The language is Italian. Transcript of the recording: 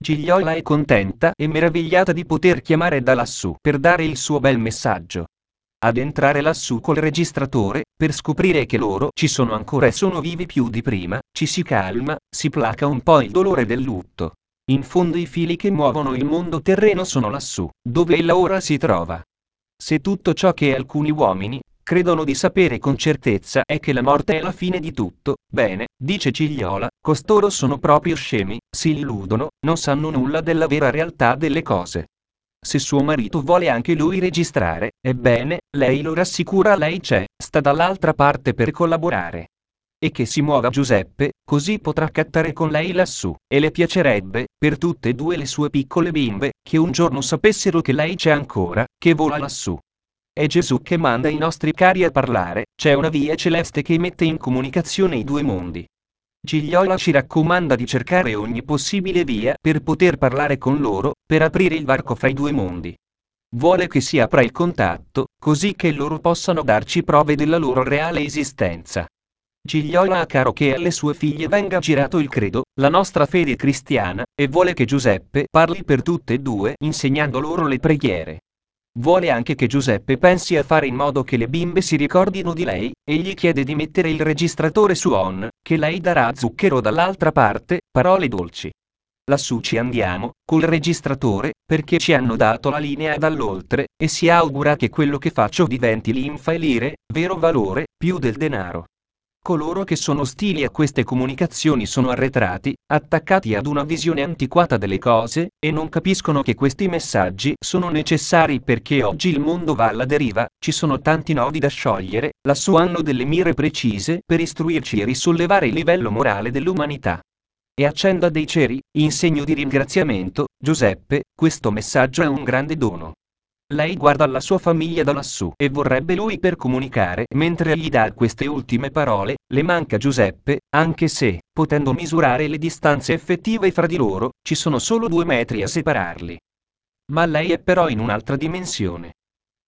Gigliola è contenta e meravigliata di poter chiamare da lassù per dare il suo bel messaggio. Ad entrare lassù col registratore, per scoprire che loro ci sono ancora e sono vivi più di prima, ci si calma, si placa un po' il dolore del lutto. In fondo i fili che muovono il mondo terreno sono lassù, dove ella ora si trova. Se tutto ciò che alcuni uomini credono di sapere con certezza è che la morte è la fine di tutto, bene, dice Cigliola, costoro sono proprio scemi, si illudono, non sanno nulla della vera realtà delle cose. Se suo marito vuole anche lui registrare, ebbene, lei lo rassicura, lei c'è, sta dall'altra parte per collaborare. E che si muova Giuseppe, così potrà cattare con lei lassù, e le piacerebbe, per tutte e due le sue piccole bimbe, che un giorno sapessero che lei c'è ancora, che vola lassù. È Gesù che manda i nostri cari a parlare, c'è una via celeste che mette in comunicazione i due mondi. Gigliola ci raccomanda di cercare ogni possibile via per poter parlare con loro, per aprire il varco fra i due mondi. Vuole che si apra il contatto, così che loro possano darci prove della loro reale esistenza. Gigliola ha caro che alle sue figlie venga girato il credo, la nostra fede cristiana, e vuole che Giuseppe parli per tutte e due insegnando loro le preghiere. Vuole anche che Giuseppe pensi a fare in modo che le bimbe si ricordino di lei, e gli chiede di mettere il registratore su on, che lei darà a zucchero dall'altra parte, parole dolci. Lassù ci andiamo, col registratore, perché ci hanno dato la linea dall'oltre, e si augura che quello che faccio diventi linfa e lire, vero valore, più del denaro. Coloro che sono ostili a queste comunicazioni sono arretrati, attaccati ad una visione antiquata delle cose, e non capiscono che questi messaggi sono necessari perché oggi il mondo va alla deriva, ci sono tanti nodi da sciogliere, lassù hanno delle mire precise per istruirci e risollevare il livello morale dell'umanità. E accenda dei ceri, in segno di ringraziamento, Giuseppe, questo messaggio è un grande dono. Lei guarda la sua famiglia da lassù e vorrebbe lui per comunicare mentre gli dà queste ultime parole, le manca Giuseppe, anche se, potendo misurare le distanze effettive fra di loro, ci sono solo 2 metri a separarli. Ma lei è però in un'altra dimensione.